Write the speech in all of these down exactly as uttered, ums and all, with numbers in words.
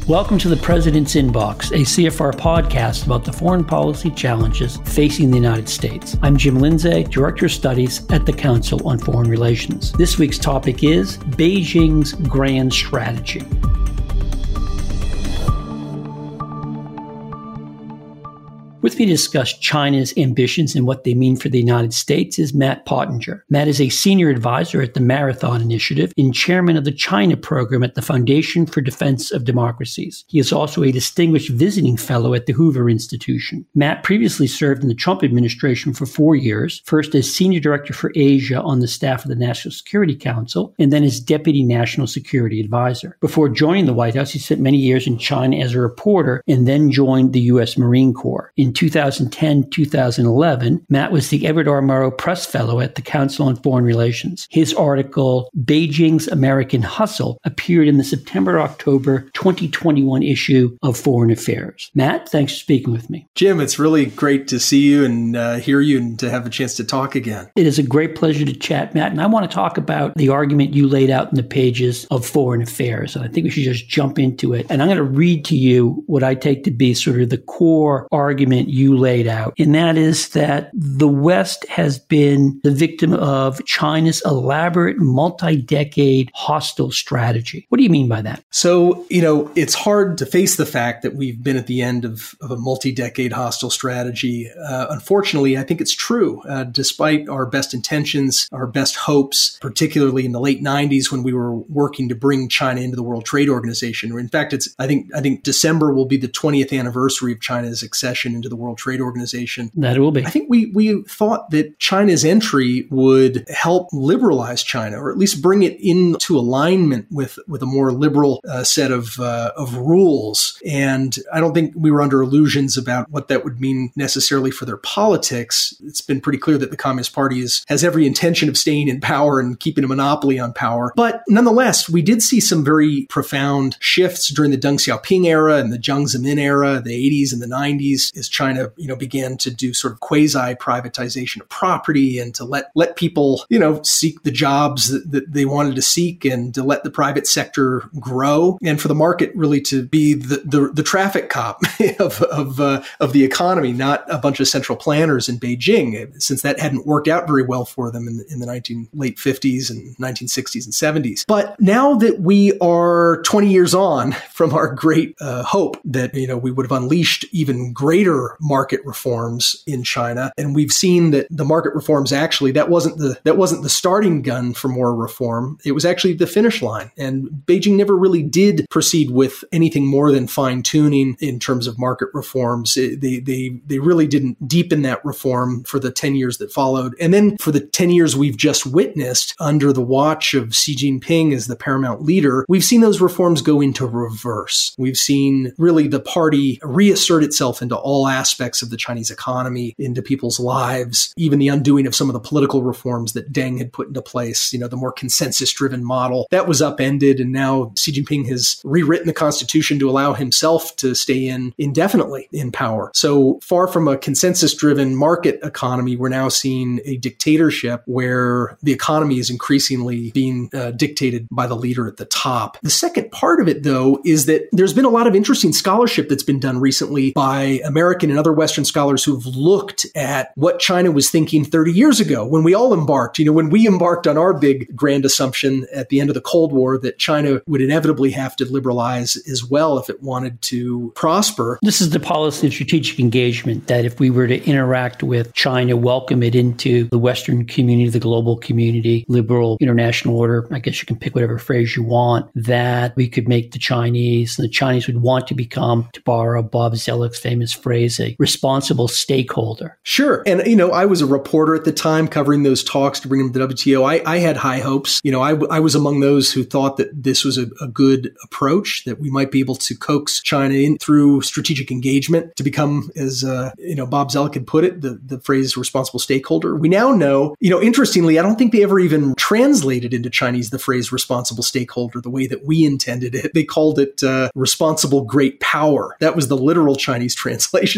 Welcome to the President's Inbox, a C F R podcast about the foreign policy challenges facing the United States. I'm Jim Lindsay, Director of Studies at the Council on Foreign Relations. This week's topic is Beijing's grand strategy. With me to discuss China's ambitions and what they mean for the United States is Matt Pottinger. Matt is a senior advisor at the Marathon Initiative and chairman of the China program at the Foundation for Defense of Democracies. He is also a distinguished visiting fellow at the Hoover Institution. Matt previously served in the Trump administration for four years, first as senior director for Asia on the staff of the National Security Council, and then as deputy national security advisor. Before joining the White House, he spent many years in China as a reporter and then joined the U S Marine Corps. In two thousand ten to two thousand eleven, Matt was the Edward R. Murrow Press Fellow at the Council on Foreign Relations. His article, Beijing's American Hustle, appeared in the September-October twenty twenty-one issue of Foreign Affairs. Matt, thanks for speaking with me. Jim, it's really great to see you and uh, hear you and to have a chance to talk again. It is a great pleasure to chat, Matt, and I want to talk about the argument you laid out in the pages of Foreign Affairs, and I think we should just jump into it. And I'm going to read to you what I take to be sort of the core argument you laid out, and that is that the West has been the victim of China's elaborate multi-decade hostile strategy. What do you mean by that? So, you know, it's hard to face the fact that we've been at the end of, of a multi-decade hostile strategy. Uh, unfortunately, I think it's true. Uh, despite our best intentions, our best hopes, particularly in the late nineties when we were working to bring China into the World Trade Organization. In fact, it's I think I think December will be the twentieth anniversary of China's accession into the World Trade Organization. That will be. I think we we thought that China's entry would help liberalize China, or at least bring it into alignment with, with a more liberal uh, set of uh, of rules. And I don't think we were under illusions about what that would mean necessarily for their politics. It's been pretty clear that the Communist Party is, has every intention of staying in power and keeping a monopoly on power. But nonetheless, we did see some very profound shifts during the Deng Xiaoping era and the Jiang Zemin era, the eighties and the nineties, as China, you know, began to do sort of quasi-privatization of property and to let let people, you know, seek the jobs that, that they wanted to seek and to let the private sector grow and for the market really to be the the, the traffic cop of of uh, of the economy, not a bunch of central planners in Beijing, since that hadn't worked out very well for them in the, in the nineteen late fifties and nineteen sixties and seventies. But now that we are twenty years on from our great uh, hope that, you know, we would have unleashed even greater market reforms in China, and we've seen that the market reforms actually that wasn't the that wasn't the starting gun for more reform. It was actually the finish line, and Beijing never really did proceed with anything more than fine tuning in terms of market reforms. It, they they they really didn't deepen that reform for the ten years that followed, and then for the ten years we've just witnessed under the watch of Xi Jinping as the paramount leader, we've seen those reforms go into reverse. We've seen really the party reassert itself into all aspects of the Chinese economy, into people's lives, even the undoing of some of the political reforms that Deng had put into place, you know, the more consensus-driven model. That was upended, and now Xi Jinping has rewritten the constitution to allow himself to stay in indefinitely in power. So far from a consensus-driven market economy, we're now seeing a dictatorship where the economy is increasingly being uh, dictated by the leader at the top. The second part of it, though, is that there's been a lot of interesting scholarship that's been done recently by American and other Western scholars who've looked at what China was thinking thirty years ago when we all embarked, you know, when we embarked on our big grand assumption at the end of the Cold War that China would inevitably have to liberalize as well if it wanted to prosper. This is the policy of strategic engagement, that if we were to interact with China, welcome it into the Western community, the global community, liberal international order, I guess you can pick whatever phrase you want, that we could make the Chinese, and the Chinese would want to become, to borrow Bob Zoellick's famous phrase, a responsible stakeholder. Sure. And, you know, I was a reporter at the time covering those talks to bring them to the W T O. I, I had high hopes. You know, I, I was among those who thought that this was a, a good approach, that we might be able to coax China in through strategic engagement to become, as, uh, you know, Bob Zoellick had put it, the, the phrase responsible stakeholder. We now know, you know, interestingly, I don't think they ever even translated into Chinese the phrase responsible stakeholder the way that we intended it. They called it uh, responsible great power. That was the literal Chinese translation.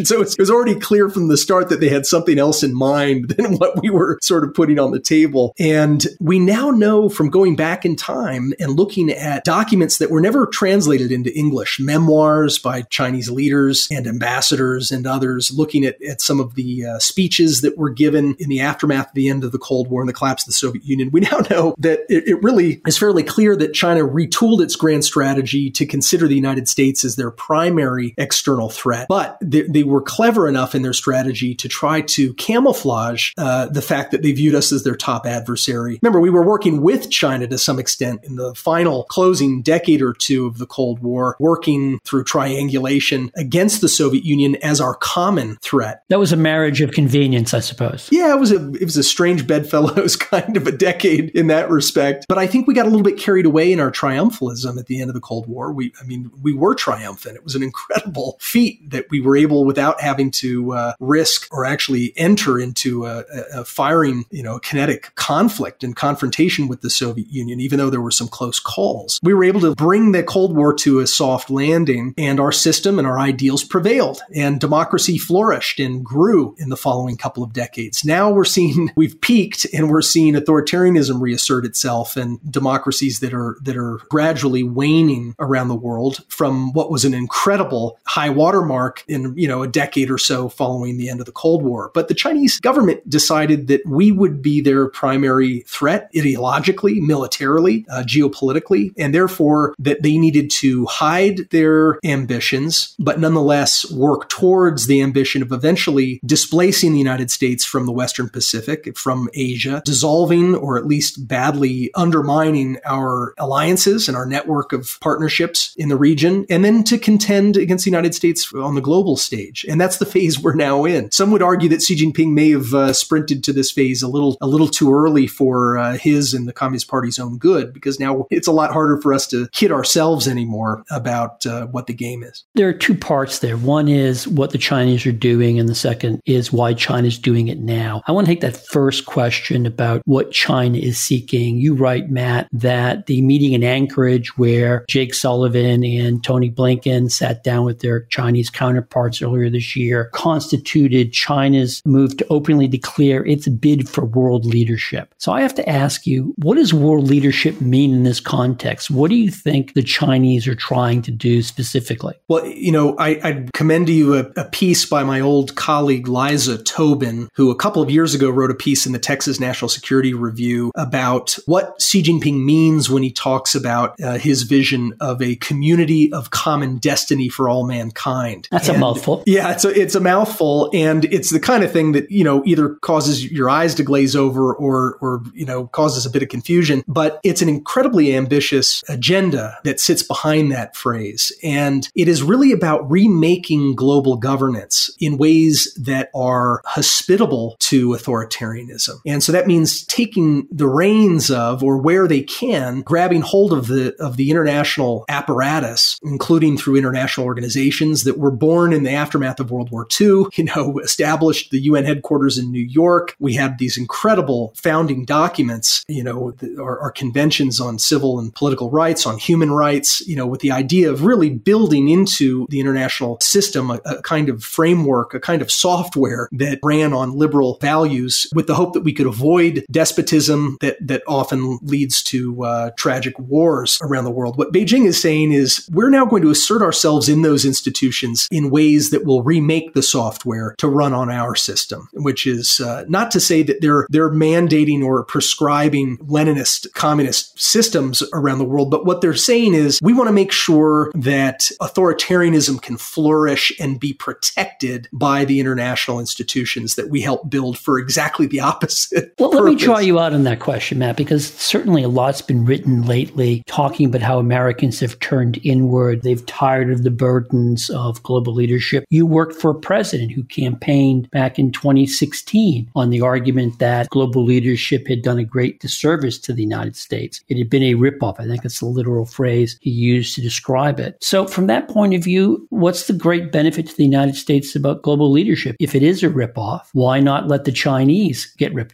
So it was already clear from the start that they had something else in mind than what we were sort of putting on the table. And we now know from going back in time and looking at documents that were never translated into English, memoirs by Chinese leaders and ambassadors and others, looking at, at some of the uh, speeches that were given in the aftermath of the end of the Cold War and the collapse of the Soviet Union. We now know that it, it really is fairly clear that China retooled its grand strategy to consider the United States as their primary external threat. But they, they were clever enough in their strategy to try to camouflage uh, the fact that they viewed us as their top adversary. Remember, we were working with China to some extent in the final closing decade or two of the Cold War, working through triangulation against the Soviet Union as our common threat. That was a marriage of convenience, I suppose. Yeah, it was a it was a strange bedfellows kind of a decade in that respect. But I think we got a little bit carried away in our triumphalism at the end of the Cold War. We, I mean, we were triumphant. It was an incredible feat that we were able, without having to uh, risk or actually enter into a, a firing, you know, kinetic conflict and confrontation with the Soviet Union, even though there were some close calls. We were able to bring the Cold War to a soft landing, and our system and our ideals prevailed, and democracy flourished and grew in the following couple of decades. Now we're seeing, we've peaked, and we're seeing authoritarianism reassert itself, and democracies that are that are gradually waning around the world from what was an incredible high watermark in, you know, a decade or so following the end of the Cold War. But the Chinese government decided that we would be their primary threat ideologically, militarily, uh, geopolitically, and therefore that they needed to hide their ambitions, but nonetheless work towards the ambition of eventually displacing the United States from the Western Pacific, from Asia, dissolving or at least badly undermining our alliances and our network of partnerships in the region, and then to contend against the United States on the global stage. And that's the phase we're now in. Some would argue that Xi Jinping may have uh, sprinted to this phase a little a little too early for uh, his and the Communist Party's own good, because now it's a lot harder for us to kid ourselves anymore about uh, what the game is. There are two parts there. One is what the Chinese are doing, and the second is why China's doing it now. I want to take that first question about what China is seeking. You write, Matt, that the meeting in Anchorage where Jake Sullivan and Tony Blinken sat down with their Chinese counterparts earlier this year constituted China's move to openly declare its bid for world leadership. So I have to ask you, what does world leadership mean in this context? What do you think the Chinese are trying to do specifically? Well, you know, I, I'd commend to you a, a piece by my old colleague Liza Tobin, who a couple of years ago wrote a piece in the Texas National Security Review about what Xi Jinping means when he talks about uh, his vision of a community of common destiny for all mankind. That's and, a mouthful. Yeah, it's a, it's a mouthful. And it's the kind of thing that, you know, either causes your eyes to glaze over or, or, you know, causes a bit of confusion. But it's an incredibly ambitious agenda that sits behind that phrase. And it is really about remaking global governance in ways that are hospitable to authoritarianism. And so that means taking the reins of, or where they can, grabbing hold of the of the international apparatus, including through international organizations that were born in the aftermath of World War Two, you know, established the U N headquarters in New York. We have these incredible founding documents, you know, our, our conventions on civil and political rights, on human rights, you know, with the idea of really building into the international system a, a kind of framework, a kind of software that ran on liberal values, with the hope that we could avoid despotism that, that often leads to uh, tragic wars around the world. What Beijing is saying is we're now going to assert ourselves in those institutions in ways that will remake the software to run on our system, which is uh, not to say that they're they're mandating or prescribing Leninist communist systems around the world, but what they're saying is we want to make sure that authoritarianism can flourish and be protected by the international institutions that we help build for exactly the opposite Well, purpose. Let me draw you out on that question, Matt, because certainly a lot's been written lately talking about how Americans have turned inward. They've tired of the burdens of global leadership. You worked for a president who campaigned back in twenty sixteen on the argument that global leadership had done a great disservice to the United States. It had been a ripoff. I think it's the literal phrase he used to describe it. So from that point of view, what's the great benefit to the United States about global leadership? If it is a ripoff, why not let the Chinese get ripped off?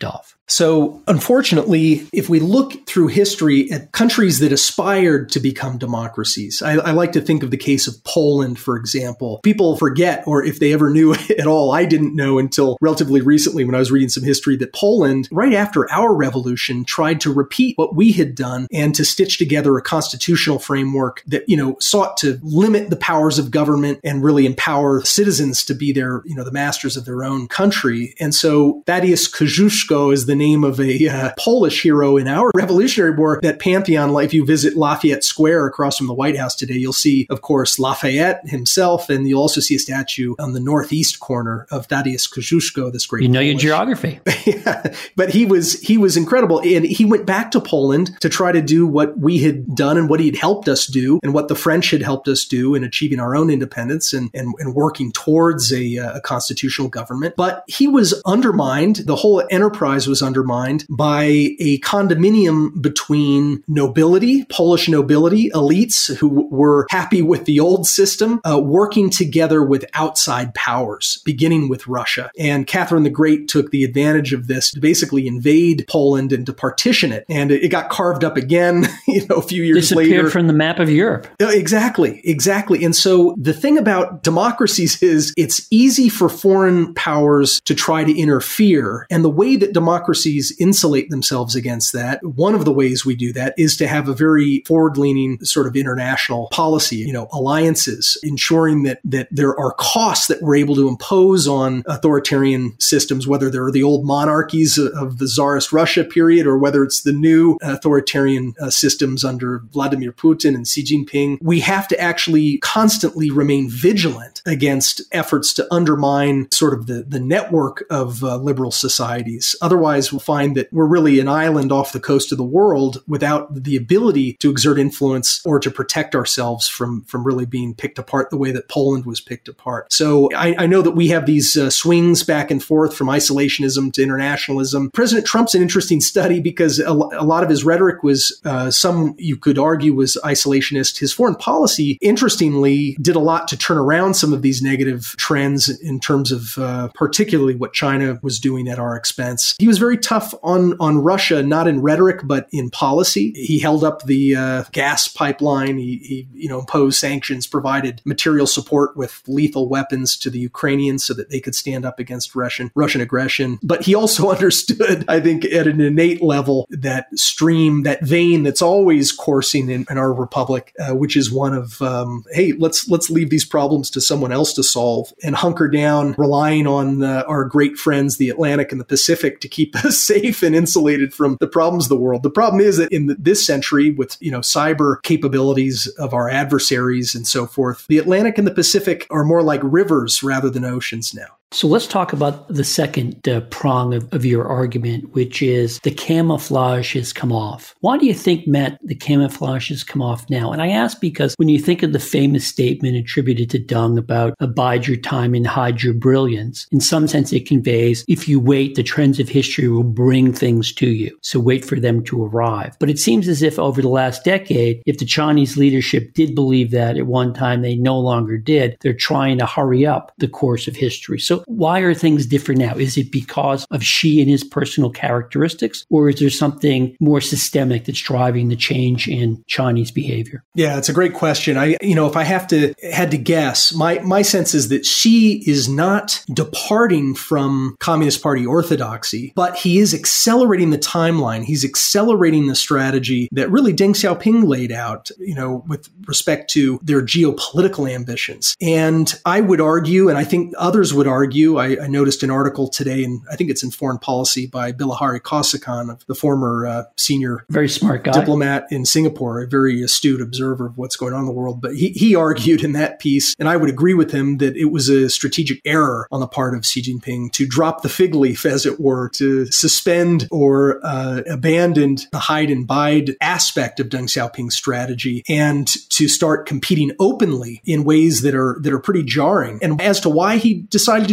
So unfortunately, if we look through history at countries that aspired to become democracies, I, I like to think of the case of Poland, for example. People forget, or if they ever knew at all, I didn't know until relatively recently when I was reading some history, that Poland, right after our revolution, tried to repeat what we had done and to stitch together a constitutional framework that, you know, sought to limit the powers of government and really empower citizens to be their, you know, the masters of their own country. And so Thaddeus Kosciuszko is the name of a uh, Polish hero in our Revolutionary War. That pantheon, like if you visit Lafayette Square across from the White House today, you'll see, of course, Lafayette himself, and you'll also see a statue on the northeast corner of Thaddeus Kosciuszko, this great You know Polish. Your geography. Yeah, but he was he was incredible. And he went back to Poland to try to do what we had done and what he had helped us do and what the French had helped us do in achieving our own independence and, and, and working towards a, a constitutional government. But he was undermined. The whole enterprise was undermined by a condominium between nobility, Polish nobility, elites who were happy with the old system, uh, working together with outside powers, beginning with Russia. And Catherine the Great took the advantage of this to basically invade Poland and to partition it. And it, it got carved up again, you know, a few years Disappeared later. from the map of Europe. Exactly, exactly. And so the thing about democracies is it's easy for foreign powers to try to interfere. And the way that democracies insulate themselves against that, one of the ways we do that is to have a very forward-leaning sort of international policy, you know, alliances, ensuring that that there are costs that we're able to impose on authoritarian systems, whether they're the old monarchies of the Tsarist Russia period or whether it's the new authoritarian uh, systems under Vladimir Putin and Xi Jinping. We have to actually constantly remain vigilant against efforts to undermine sort of the, the network of uh, liberal societies. Otherwise, we'll find that we're really an island off the coast of the world without the ability to exert influence or to protect ourselves from, from really being picked apart the way that Poland was picked apart. So I, I know that we have these uh, swings back and forth from isolationism to internationalism. President Trump's an interesting study because a, a lot of his rhetoric was, uh, some you could argue was isolationist. His foreign policy, interestingly, did a lot to turn around some of these negative trends in terms of uh, particularly what China was doing at our expense. He was very tough on, on Russia, not in rhetoric, but in policy. He held up the uh, gas pipeline. He, he, you know, imposed sanctions, provided material support with lethal weapons to the Ukrainians so that they could stand up against Russian, Russian aggression. But he also understood, I think, at an innate level, that stream, that vein that's always coursing in, in our republic, uh, which is one of, um, hey, let's let's leave these problems to someone else to solve and hunker down, relying on uh, our great friends, the Atlantic and the Pacific, to keep us safe and insulated from the problems of the world. The problem is that in the, this century, with, you know, cyber capabilities of our adversaries and so forth, the Atlantic and the Pacific are more like rivers rather than oceans now. So let's talk about the second uh, prong of, of your argument, which is the camouflage has come off. Why do you think, Matt, the camouflage has come off now? And I ask because when you think of the famous statement attributed to Deng about abide your time and hide your brilliance, in some sense it conveys, if you wait, the trends of history will bring things to you. So wait for them to arrive. But it seems as if over the last decade, if the Chinese leadership did believe that at one time, they no longer did. They're trying to hurry up the course of history. So why are things different now? Is it because of Xi and his personal characteristics, or is there something more systemic that's driving the change in Chinese behavior? Yeah, it's a great question. I, you know, if I have to had to guess, my my sense is that Xi is not departing from Communist Party orthodoxy, but he is accelerating the timeline. He's accelerating the strategy that really Deng Xiaoping laid out, you know, with respect to their geopolitical ambitions. And I would argue, and I think others would argue, I, I noticed an article today, and I think it's in Foreign Policy by Bilahari Kausikan, the former uh, senior very smart guy. diplomat in Singapore, a very astute observer of what's going on in the world. But he, he argued in that piece, and I would agree with him, that it was a strategic error on the part of Xi Jinping to drop the fig leaf, as it were, to suspend or uh, abandon the hide and bide aspect of Deng Xiaoping's strategy and to start competing openly in ways that are that are pretty jarring. And as to why he decided to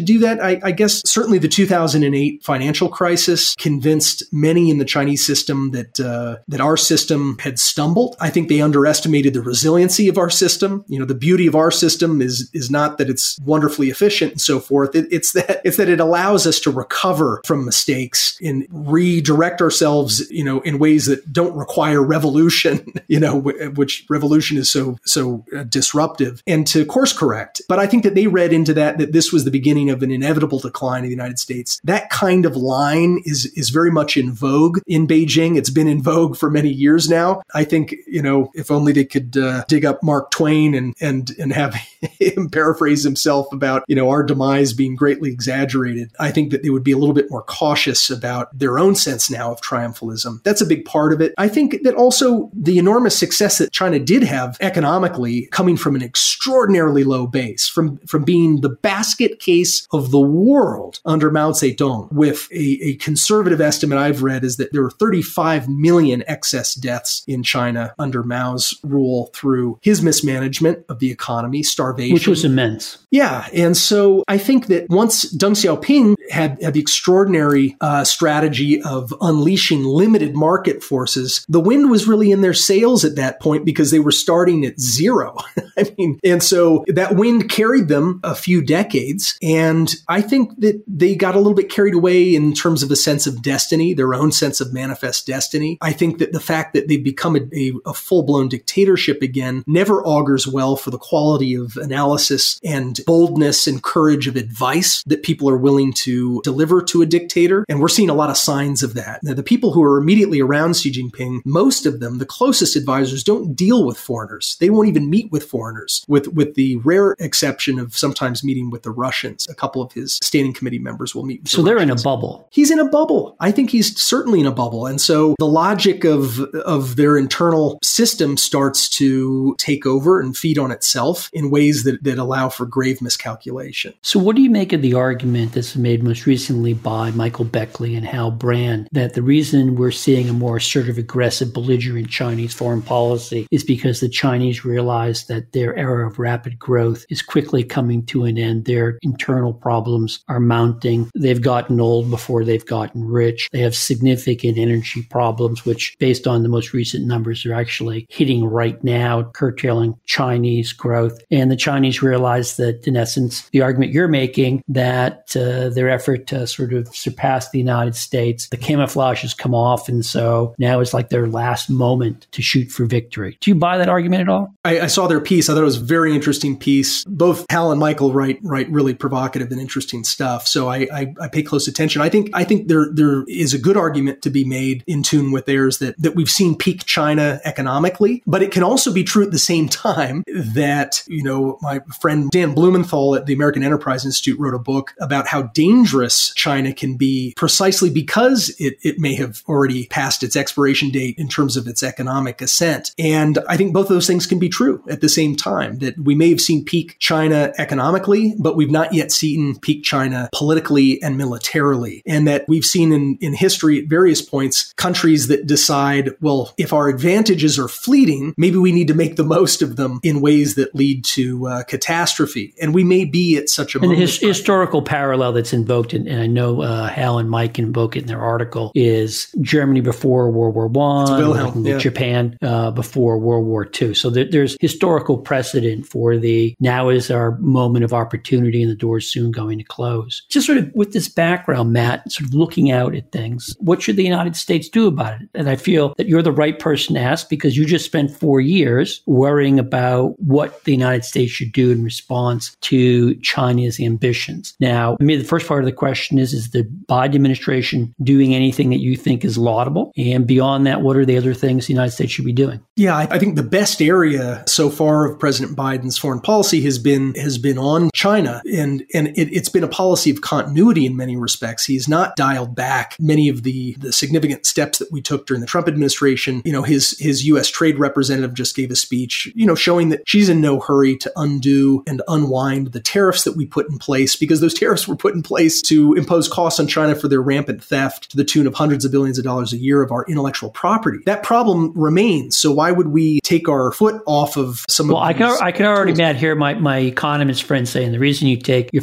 to do that? I, I guess certainly the two thousand eight financial crisis convinced many in the Chinese system that uh, that our system had stumbled. I think they underestimated the resiliency of our system. You know, the beauty of our system is is not that it's wonderfully efficient and so forth. It, it's that it's that it allows us to recover from mistakes and redirect ourselves, you know, in ways that don't require revolution. You know, which revolution is so so uh, disruptive, and to course correct. But I think that they read into that that this was the beginning of an inevitable decline in the United States. That kind of line is is very much in vogue in Beijing. It's been in vogue for many years now. I think, you know, if only they could uh, dig up Mark Twain and and and have him paraphrase himself about, you know, our demise being greatly exaggerated, I think that they would be a little bit more cautious about their own sense now of triumphalism. That's a big part of it. I think that also the enormous success that China did have economically, coming from an extraordinarily low base, from, from being the basket case of the world under Mao Zedong, with a, a conservative estimate I've read is that there were thirty-five million excess deaths in China under Mao's rule through his mismanagement of the economy, starvation. Which was immense. Yeah. And so I think that once Deng Xiaoping had, had the extraordinary uh, strategy of unleashing limited market forces, the wind was really in their sails at that point because they were starting at zero. I mean, and so that wind carried them a few decades. And I think that they got a little bit carried away in terms of a sense of destiny, their own sense of manifest destiny. I think that the fact that they've become a, a, a full-blown dictatorship again never augurs well for the quality of analysis and boldness and courage of advice that people are willing to deliver to a dictator. And we're seeing a lot of signs of that. Now, the people who are immediately around Xi Jinping, most of them, the closest advisors, don't deal with foreigners. They won't even meet with foreigners, with, with the rare exception of sometimes meeting with the Russians. A couple of his standing committee members will meet with So the they're Russians. in a bubble. He's in a bubble. I think he's certainly in a bubble. And so the logic of, of their internal system starts to take over and feed on itself in ways that, that allow for grave miscalculation. So what do you make of the argument that's made most recently by Michael Beckley and Hal Brand that the reason we're seeing a more assertive, aggressive, belligerent Chinese foreign policy is because the Chinese realize that their era of rapid growth is quickly coming to an end. Their internal problems are mounting. They've gotten old before they've gotten rich. They have significant energy problems, which based on the most recent numbers are actually hitting right now, curtailing Chinese growth. And the Chinese realize that, in essence, the argument you're making that uh, their effort to sort of surpass the United States, the camouflage has come off. And so now it's like their last moment to shoot for victory. Do you buy that argument at all? I, I saw their piece. I thought it was a very interesting piece. Both Hal and Michael write write really provocative and interesting stuff. So I, I, I pay close attention. I think I think there there is a good argument to be made in tune with theirs that, that we've seen peak China economically, but it can also be true at the same time that, you know, my friend Dan Blumenthal at the American Enterprise Institute wrote a book about how dangerous China can be precisely because it, it may have already passed its expiration date in terms of its economic ascent. And I think both of those things can be true at the same time, that we may have seen peak China economically, but we've not yet seen peak China politically and militarily. And that we've seen in, in history at various points, countries that decide, well, if our advantages are fleeting, maybe we need to make the most of them in ways that lead to uh, catastrophe. And we may be at such a and moment. the his, historical parallel that's invoked, and, and I know uh, Hal and Mike invoke it in their article, is Germany before World War One, Wilhelm, yeah. Japan uh, before World War Two. So there, there's historical precedent for the now is our moment of opportunity and the door's soon going to close. Just sort of with this background, Matt, sort of looking out at things, what should the United States do about it? And I feel that you're the right person to ask because you just spent four years worrying about what the United States should do in response to China's ambitions. Now, I mean, the first part of the question is, is the Biden administration doing anything that you think is laudable? And beyond that, what are the other things the United States should be doing? Yeah, I think the best area so far of President Biden's foreign policy has been has been on China. And, and it, it's been a policy of continuity in many respects. He's not dialed back many of the, the significant steps that we took during the Trump administration. You know, his, his U S trade representative just gave a speech, you know, showing that she's in no hurry to undo and unwind the tariffs that we put in place, because those tariffs were put in place to impose costs on China for their rampant theft to the tune of hundreds of billions of dollars a year of our intellectual property. That problem remains. So why would we take our foot off of some well, of I these can I can already, tools? Matt, hear my, my economist friend saying the reason you take your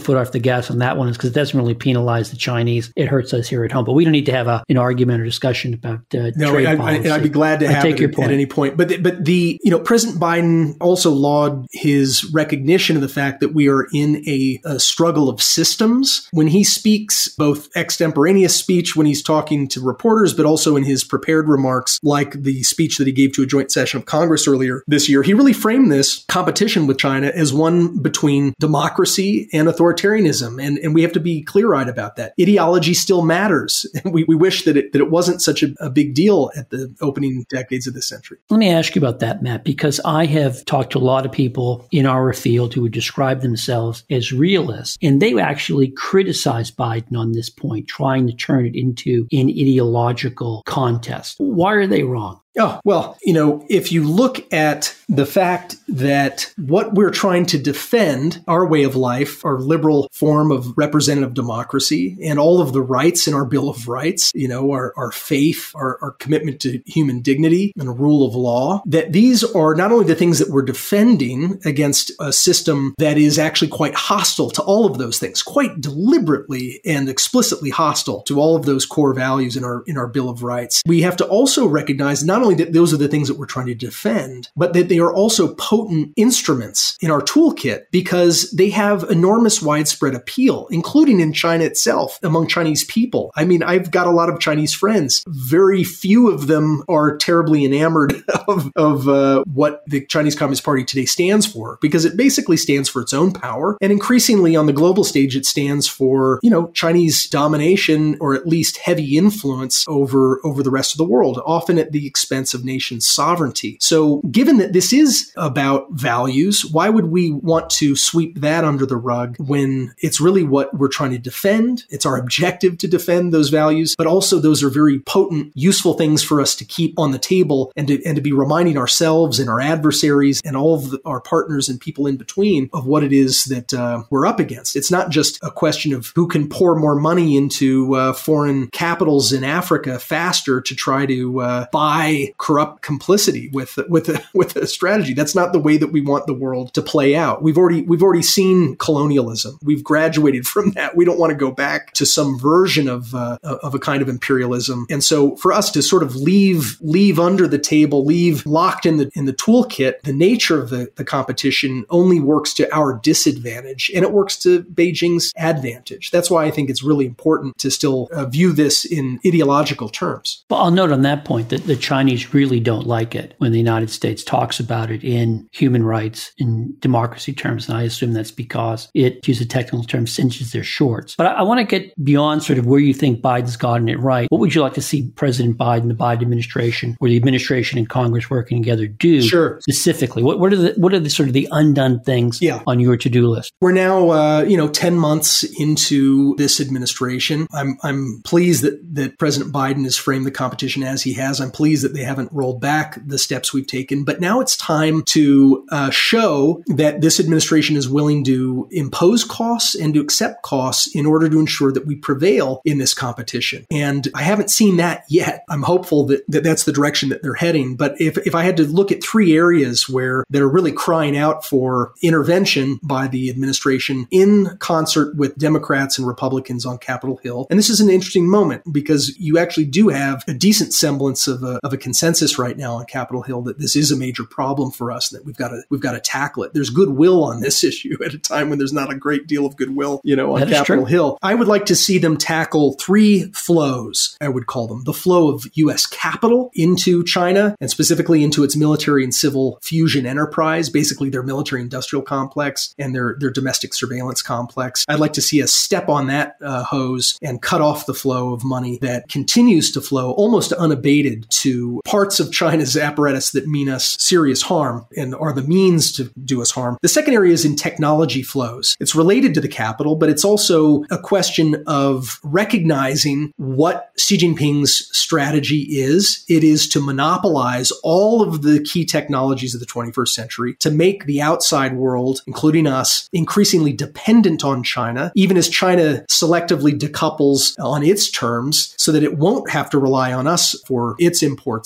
foot off the gas on that one is because it doesn't really penalize the Chinese. It hurts us here at home. But we don't need to have a, an argument or discussion about uh, no, trade I, policy. I, I'd be glad to I have take it your at, point. at any point. But the, but the you know President Biden also lauded his recognition of the fact that we are in a, a struggle of systems. When he speaks, both extemporaneous speech when he's talking to reporters, but also in his prepared remarks, like the speech that he gave to a joint session of Congress earlier this year, he really framed this competition with China as one between democracy and authoritarianism. And, and we have to be clear-eyed about that. Ideology still matters. And we, we wish that it, that it wasn't such a, a big deal at the opening decades of this century. Let me ask you about that, Matt, because I have talked to a lot of people in our field who would describe themselves as realists, and they actually criticize Biden on this point, trying to turn it into an ideological contest. Why are they wrong? Oh, well, you know, if you look at the fact that what we're trying to defend, our way of life, our liberal form of representative democracy, and all of the rights in our Bill of Rights, you know, our, our faith, our, our commitment to human dignity and a rule of law, that these are not only the things that we're defending against a system that is actually quite hostile to all of those things, quite deliberately and explicitly hostile to all of those core values in our in our Bill of Rights. We have to also recognize not only that those are the things that we're trying to defend, but that they are also potent instruments in our toolkit because they have enormous widespread appeal, including in China itself, among Chinese people. I mean, I've got a lot of Chinese friends. Very few of them are terribly enamored of, of uh, what the Chinese Communist Party today stands for, because it basically stands for its own power. And increasingly on the global stage, it stands for, you know, Chinese domination or at least heavy influence over, over the rest of the world, often at the expense of nation sovereignty. So given that this is about values, why would we want to sweep that under the rug when it's really what we're trying to defend? It's our objective to defend those values, but also those are very potent, useful things for us to keep on the table and to, and to be reminding ourselves and our adversaries and all of the, our partners and people in between of what it is that uh, we're up against. It's not just a question of who can pour more money into uh, foreign capitals in Africa faster to try to uh, buy corrupt complicity with with a, with a strategy. That's not the way that we want the world to play out. We've already we've already seen colonialism. We've graduated from that. We don't want to go back to some version of uh, of a kind of imperialism. And so, for us to sort of leave leave under the table, leave locked in the in the toolkit, the nature of the, the competition only works to our disadvantage, and it works to Beijing's advantage. That's why I think it's really important to still uh, view this in ideological terms. Well, I'll note on that point that the Chinese really don't like it when the United States talks about it in human rights, in democracy terms. And I assume that's because it, to use a technical term, cinches their shorts. But I, I want to get beyond sort of where you think Biden's gotten it right. What would you like to see President Biden, the Biden administration, or the administration and Congress working together do sure. specifically? What, what are the what are the sort of the undone things yeah. on your to-do list? We're now, uh, you know, ten months into this administration. I'm I'm pleased that that President Biden has framed the competition as he has. I'm pleased that they haven't rolled back the steps we've taken. But now it's time to uh, show that this administration is willing to impose costs and to accept costs in order to ensure that we prevail in this competition. And I haven't seen that yet. I'm hopeful that, that that's the direction that they're heading. But if, if I had to look at three areas where that are really crying out for intervention by the administration in concert with Democrats and Republicans on Capitol Hill, and this is an interesting moment because you actually do have a decent semblance of a, of a consensus right now on Capitol Hill that this is a major problem for us, that we've got to we've got to tackle it. There's goodwill on this issue at a time when there's not a great deal of goodwill, you know, on Capitol Hill. I would like to see them tackle three flows, I would call them. The flow of U S capital into China, and specifically into its military and civil fusion enterprise, basically their military industrial complex and their, their domestic surveillance complex. I'd like to see us step on that uh, hose and cut off the flow of money that continues to flow almost unabated to parts of China's apparatus that mean us serious harm and are the means to do us harm. The second area is in technology flows. It's related to the capital, but it's also a question of recognizing what Xi Jinping's strategy is. It is to monopolize all of the key technologies of the twenty-first century, to make the outside world, including us, increasingly dependent on China, even as China selectively decouples on its terms so that it won't have to rely on us for its imports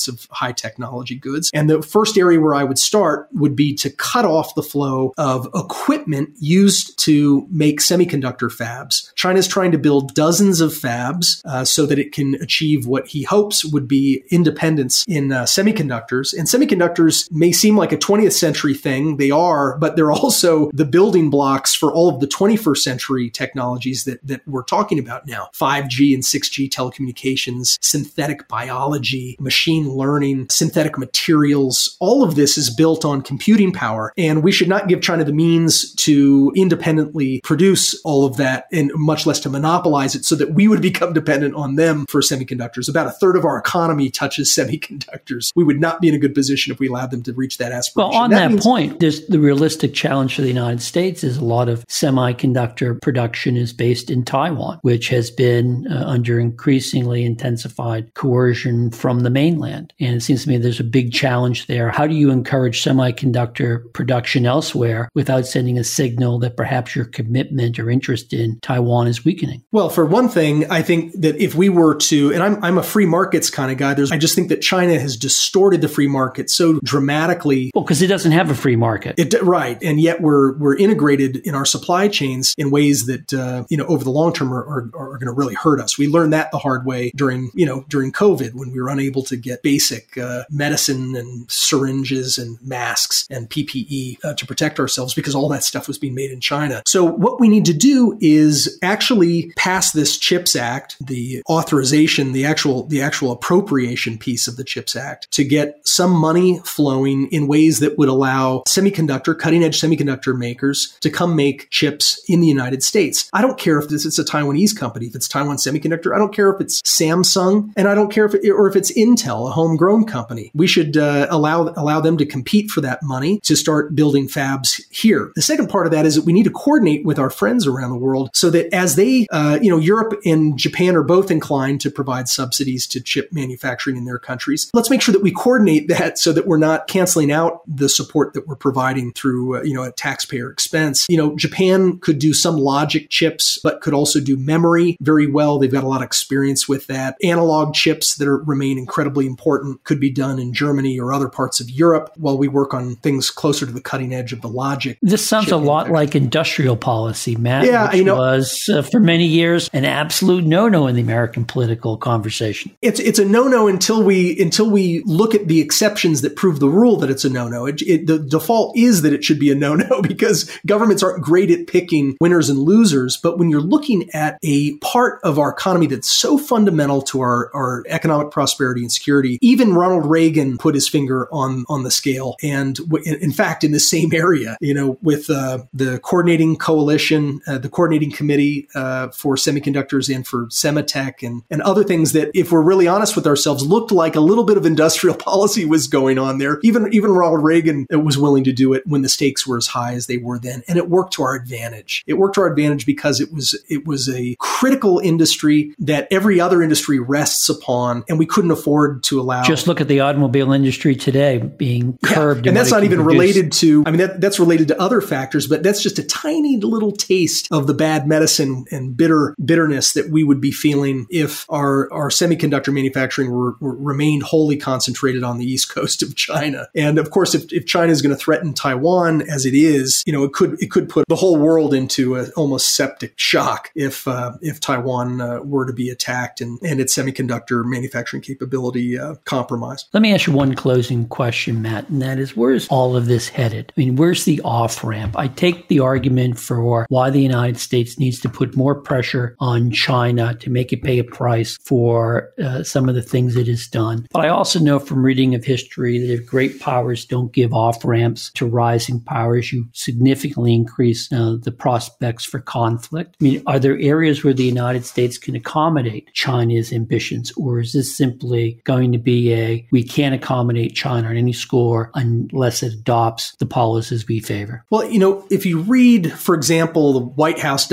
sorts of high technology goods. And the first area where I would start would be to cut off the flow of equipment used to make semiconductor fabs. China's trying to build dozens of fabs uh, so that it can achieve what he hopes would be independence in uh, semiconductors. And semiconductors may seem like a twentieth century thing. They are, but they're also the building blocks for all of the twenty-first century technologies that, that we're talking about now. five G and six G telecommunications, synthetic biology, machine learning, synthetic materials. All of this is built on computing power. And we should not give China the means to independently produce all of that, and much less to monopolize it so that we would become dependent on them for semiconductors. About a third of our economy touches semiconductors. We would not be in a good position if we allowed them to reach that aspiration. Well, on that, that means- point, there's the realistic challenge for the United States is a lot of semiconductor production is based in Taiwan, which has been uh, under increasingly intensified coercion from the mainland. And it seems to me there's a big challenge there. How do you encourage semiconductor production elsewhere without sending a signal that perhaps your commitment or interest in Taiwan is weakening? Well, for one thing, I think that if we were to, and I'm, I'm a free markets kind of guy, there's, I just think that China has distorted the free market so dramatically. Well, because it doesn't have a free market. It, right. And yet we're we're integrated in our supply chains in ways that, uh, you know, over the long term are, are, are going to really hurt us. We learned that the hard way during, you know, during COVID when we were unable to get basic uh, medicine and syringes and masks and P P E uh, to protect ourselves because all that stuff was being made in China. So what we need to do is actually pass this CHIPS Act, the authorization, the actual the actual appropriation piece of the CHIPS Act, to get some money flowing in ways that would allow semiconductor, cutting edge semiconductor makers to come make chips in the United States. I don't care if this is a Taiwanese company, if it's Taiwan Semiconductor. I don't care if it's Samsung, and I don't care if it, or if it's Intel, a homegrown company. We should uh, allow allow them to compete for that money to start building fabs here. The second part of that is that we need to coordinate with our friends around the world so that as they, uh, you know, Europe and Japan are both inclined to provide subsidies to chip manufacturing in their countries. Let's make sure that we coordinate that so that we're not canceling out the support that we're providing through, uh, you know, a taxpayer expense. You know, Japan could do some logic chips, but could also do memory very well. They've got a lot of experience with that. Analog chips that are, remain incredibly important could be done in Germany or other parts of Europe while we work on things closer to the cutting edge of the logic. This sounds a lot like industrial policy, Matt, yeah, which you know, was uh, for many years an absolute no-no in the American political conversation. It's it's a no-no until we until we look at the exceptions that prove the rule that it's a no-no. It, it, the default is that it should be a no-no because governments aren't great at picking winners and losers. But when you're looking at a part of our economy that's so fundamental to our, our economic prosperity and security, even Ronald Reagan put his finger on, on the scale. And w- in fact, in the same area, you know, with uh, the coordinating coalition, uh, the coordinating committee uh, for semiconductors and for Semitech and, and other things that, if we're really honest with ourselves, looked like a little bit of industrial policy was going on there. Even, even Ronald Reagan was willing to do it when the stakes were as high as they were then. And it worked to our advantage. It worked to our advantage because it was, it was a critical industry that every other industry rests upon, and we couldn't afford to allow. Just look at the automobile industry today being curbed. Yeah. And that's not even produce. related to, I mean, that, that's related to other factors, but that's just a tiny little taste of the bad medicine and bitter bitterness that we would be feeling if our, our semiconductor manufacturing were, were remained wholly concentrated on the east coast of China. And of course, if, if China is going to threaten Taiwan as it is, you know, it could it could put the whole world into a almost septic shock if uh, if Taiwan uh, were to be attacked and, and its semiconductor manufacturing capability uh, compromised. Let me ask you one closing question, Matt, and that is, where's all of this headed? I mean, where's the off-ramp? I take the argument for why the United States needs to put more pressure on China to make it pay a price for uh, some of the things it has done. But I also know from reading of history that if great powers don't give off-ramps to rising powers, you significantly increase uh, the prospects for conflict. I mean, are there areas where the United States can accommodate China's ambitions, or is this simply going to be a, we can't accommodate China on any score unless it adopts the policies we favor? Well, you know, if you read, for example, the White House document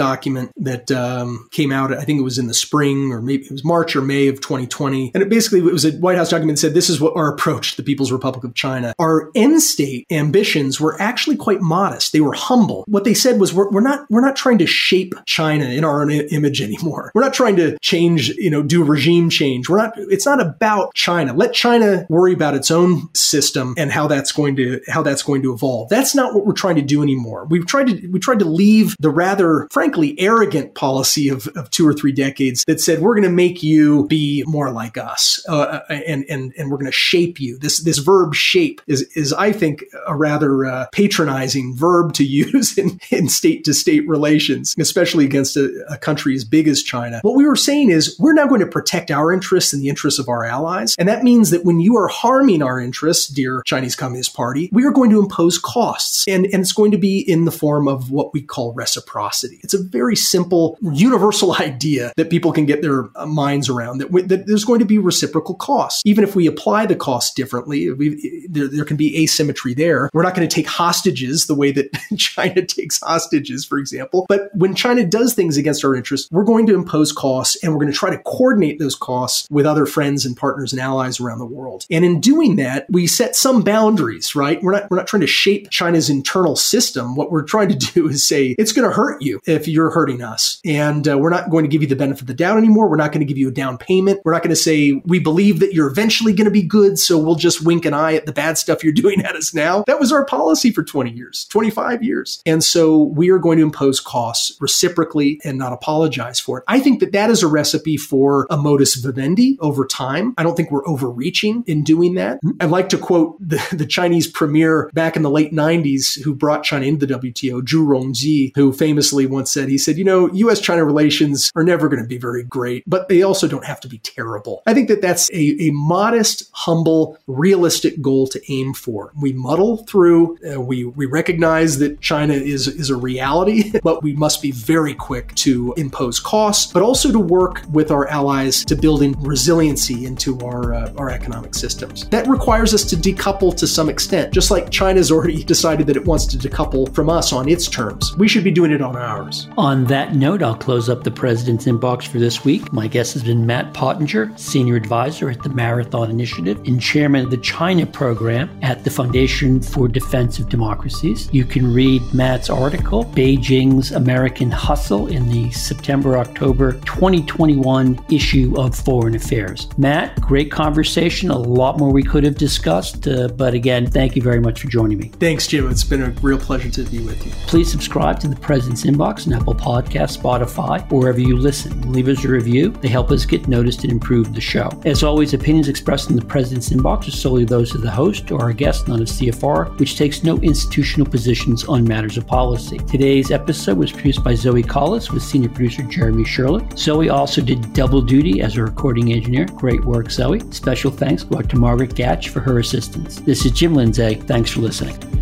document that um, came out, I think it was in the spring, or maybe it was March or May of twenty twenty. And it basically, it was a White House document that said, this is what our approach to the People's Republic of China. Our end state ambitions were actually quite modest. They were humble. What they said was, we're, we're not we're not trying to shape China in our own image anymore. We're not trying to change, you know, do regime change. We're not, it's not about China. Let China worry about its own system and how that's going to, how that's going to evolve. That's not what we're trying to do anymore. We've tried to, we tried to leave the rather, frankly, arrogant policy of, of two or three decades that said, we're going to make you be more like us, uh, and, and, and we're going to shape you. This, this verb shape is, is, I think, a rather uh, patronizing verb to use in, in state to state relations, especially against a, a country as big as China. What we were saying is, we're now going to protect our interests and the interests of our allies. And that means that when you are harming our interests, dear Chinese Communist Party, we are going to impose costs. And, and it's going to be in the form of what we call reciprocity. It's a very simple, universal idea that people can get their minds around, that, w- that there's going to be reciprocal costs. Even if we apply the costs differently, we, there, there can be asymmetry there. We're not going to take hostages the way that China takes hostages, for example. But when China does things against our interests, we're going to impose costs, and we're going to try to coordinate those costs with other friends and partners and allies around the world. And in doing that, we set some boundaries, right? We're not, we're not trying to shape China's internal system. What we're trying to do is say, it's going to hurt you if you're hurting us. And uh, we're not going to give you the benefit of the doubt anymore. We're not going to give you a down payment. We're not going to say, we believe that you're eventually going to be good, so we'll just wink an eye at the bad stuff you're doing at us now. That was our policy for twenty years, twenty-five years. And so we are going to impose costs reciprocally and not apologize for it. I think that that is a recipe for a modus vivendi over time. I don't think we're overreaching in doing that. Mm-hmm. I'd like to quote the, the Chinese premier back in the late nineties who brought China into the W T O, Zhu Rongji, who famously once said, he said, you know, U S China relations are never going to be very great, but they also don't have to be terrible. I think that that's a, a modest, humble, realistic goal to aim for. We muddle through, uh, we, we recognize that China is, is a reality, but we must be very quick to impose costs, but also to work with our allies to build in resiliency into our, uh, our economic systems. That requires us to decouple to some extent, just like China's already decided that it wants to decouple from us on its terms. We should be doing it on ours. On that note, I'll close up the President's Inbox for this week. My guest has been Matt Pottinger, Senior Advisor at the Marathon Initiative and Chairman of the China Program at the Foundation for Defense of Democracies. You can read Matt's article, Beijing's American Hustle, in the September-October twenty twenty-one issue of Foreign Affairs. Matt, great conversation. A lot more we could have discussed, uh, but again, thank you very much for joining me. Thanks, Jim. It's been a real pleasure to be with you. Please subscribe to the President's Inbox on Apple Podcasts, Spotify, or wherever you listen. Leave us a review. They help us get noticed and improve the show. As always, opinions expressed in the President's Inbox are solely those of the host or our guest, not of C F R, which takes no institutional positions on matters of policy. Today's episode was produced by Zoe Collis with senior producer Jeremy Sherlick. Zoe also did double duty as a recording engineer. Great work, Zoe. Special thanks go out to Margaret Gatch for her assistance. This is Jim Lindsay. Thanks for listening.